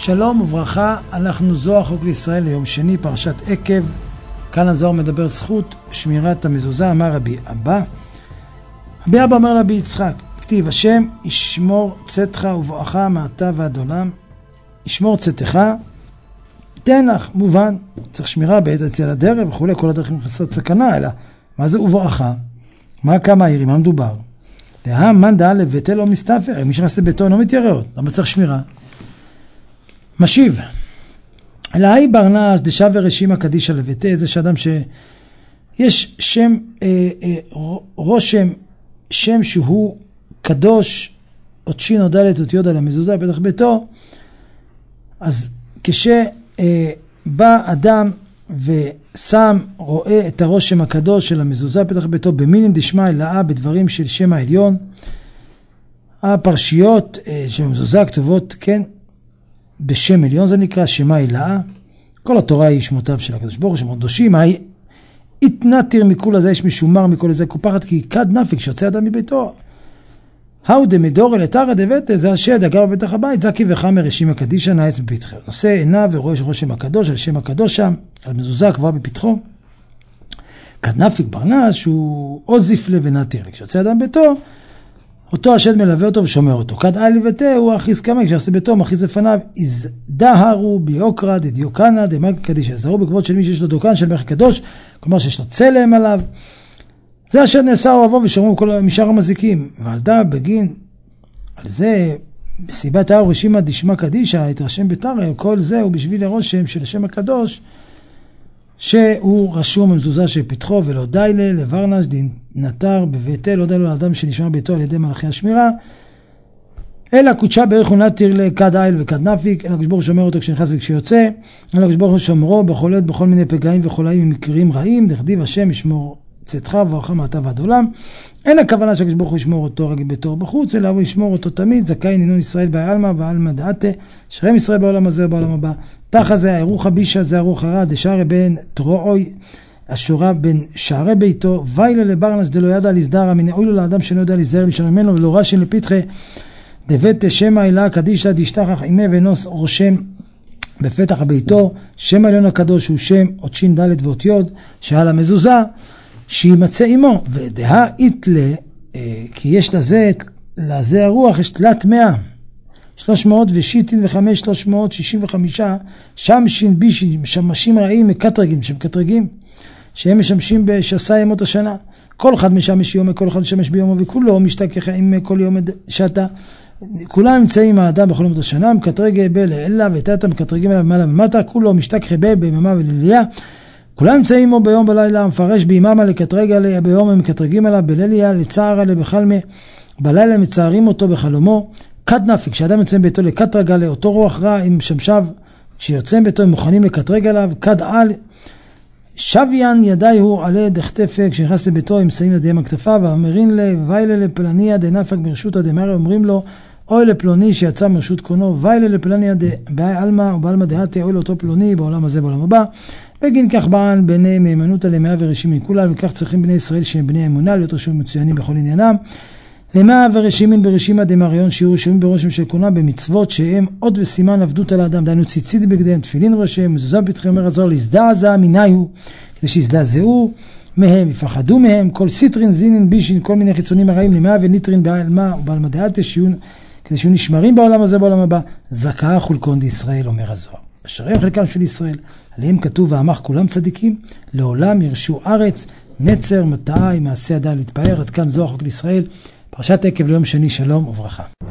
שלום וברכה, אנחנו זוהר חוק לישראל ליום שני, פרשת עקב. כאן הזוהר מדבר זכות שמירת המזוזה. אמר רבי אבא. רבי אבא אומר לרבי יצחק, כתיב השם ישמור צאתך ובואך מעתה ועד עולם. ישמור צאתך, תן לך, מובן, צריך שמירה בעת היציאה לדרך וכו', כל הדרכים חסרת סכנה, אלא מה זה ובואך? מה כמה העירים, מה מדובר? מן דעה לבטל לא מסתפר, מי שנכנס לביתו אינו מתיירא עוד, למה צריך שמירה? משיב, אלהי ברנש דשא ורשימה קדישא לביתה, זה שאדם שיש שם, רושם, שם שהוא קדוש, עוד שין עוד דלת עוד יודה למזוזה בפתח ביתו, אז כשבא אדם ושם, רואה את הרושם הקדוש של המזוזה בפתח ביתו, במילין דשמיא אלאה בדברים של שם העליון, הפרשיות של המזוזה כתובות, כן, בשם עליון, זה נקרא שמה אלאה. כל התורה היא שמותיו של הקדוש ברוך הוא, שמות קדושים. התנתיר מכול הזה, יש משומר מכל הזה קופחת, כי כד נפיק שיוצא אדם מביתו. האו דמדור אל אתרא דבטה, זה השד הגר בבטח הבית, זקי וחמר רשימה קדישא נעץ בפתחו. נושא עיניו ורואה רושם הקדוש על שם הקדוש שם, על מזוזה כבר בפתחו. כד נפיק ברנש הוא עוזיף לב ונתיר. כשיוצא אדם ביתו, אותו השד מלווה אותו ושומר אותו. כד אי לבטה הוא אחיס כמה, כשיעשה ביתו מכריז לפניו, דהרו ביוקרא דדיוקנא דמלכא קדישא. זהרו בכבוד של מי שיש לו דוקן של מלך קדוש, כלומר שיש לו צלם עליו. זה השד נאסר אוהבו ושומרו כל משאר המזיקים. ועל דא בגין, על זה, בסיבת האור רשימה דשמא קדישא, התרשם בתרא, כל זה הוא בשביל הרושם של השם הקדוש, שהוא רשום במזוזה שפתחו, ולא די לברנש דנתר בביתה, לא די לו לאדם שנשמר ביתו על ידי מלאכי השמירה, אלא קודשה בערך ונתיר לכד איל וכד נפיק, אלא הקדוש ברוך הוא שומר אותו כשנכנס וכשיוצא, אלא הקדוש ברוך הוא שומרו בכל מיני פגעים וחולאים ומקרים רעים, דכתיב השם ישמור צאתך ובואך מעתה ועד עולם. אין הכוונה שהקדוש ברוך הוא ישמור אותו רק בתור בחוץ, אלא הוא ישמור אותו תמיד. זכאי נינון ישראל בעלמא ועלמא דעתה, שרם ישראל בעולם הזה ובעולם הבא. תחא זה הארוך הבישה, זה הארוך הרע, דשערי בן תרועוי השורה בין שערי ביתו, ויילה לברנש דלא ידע להזדרע, מן אוי לו לאדם שלא יודע להיזהר לשם ממנו, ולא רשן לפתחי דבטה שמא אלאה קדישא דשתחח עימי ונוס רושם בפתח ביתו. שם העליון הקדוש הוא שם עוד שין ד' ואות יוד, שעל המזוזה שימצא עמו, ודהה איתלה, כי יש לזה הרוח, יש תלת 100, 365, 365, שמשין בישין, משמשים רעים מקטרגים, שמקטרגים, שהם משמשים בשסה ימות השנה. כל אחד משמש יום, כל אחד משמש ביומו, וכולו משתכח עם כל יום שתה. כולם נמצאים האדם בכל ימות השנה, מקטרג בלעילה ותתה, מקטרגים אליו מעלה ומטה, כולו משתכח ביממה וליליה. כולם נמצאים בו ביום בלילה, מפרש ביממה לקטרג עליה, ביום הם מקטרגים עליו, בליליה לצער עליה בחלמה, בלילה מצערים אותו בחלומו. כד נפיק, כשאדם יוצא ביתו לקטרג עליה, אותו רוח רע עם שמשב, כשיוצא ביתו הם מוכנים לקטרג עליו. כד על, שוויין ידיהו עלי דכתפה, כשנכנס לביתו הם מסיים ידיהם על כתפיו, ואמרין לווילה לפלניה דנפק מרשות הדמר, אומרים לו, אוי לפלוני שיצא מרשות קונו, ויילה לפלניה דבאי אלמה ובאלמה דהתה, אוי לאותו פלוני בעולם הזה בעולם הבא. בגין כך בעל בני מהימנות למאה ורשימים מכולם, וכך צריכים בני ישראל שהם בני אמונה להיות רשומים מצוינים בכל עניינם. למאה ורשימים ברשימה דמריון שיהיו רשומים ברושם של קונה במצוות שהם עוד וסימן עבדות על האדם, דהיינו ציצית בגדיהם, תפילין ראשיהם, מזוזה בפתחי אומר הזוהר, להזדעזע מניהו, כדי שיזדעזעו מהם, יפחדו מהם, כל סיטרין זינין בישין, כל מיני חיצונים הרעים, למאה וניטרין בעלמה ובעלמה דעתה, כדי שיהיו נשמרים בעולם הזה בעולם הבא. זכאה חולקון דישראל אומר הזוהר. אשר הם חלקם של ישראל, עליהם כתוב ואמך כולם צדיקים, לעולם ירשו ארץ, נצר, מטעי, מעשה ידע להתפאר. עד כאן זוהר חוק לישראל, פרשת עקב ליום שני, שלום וברכה.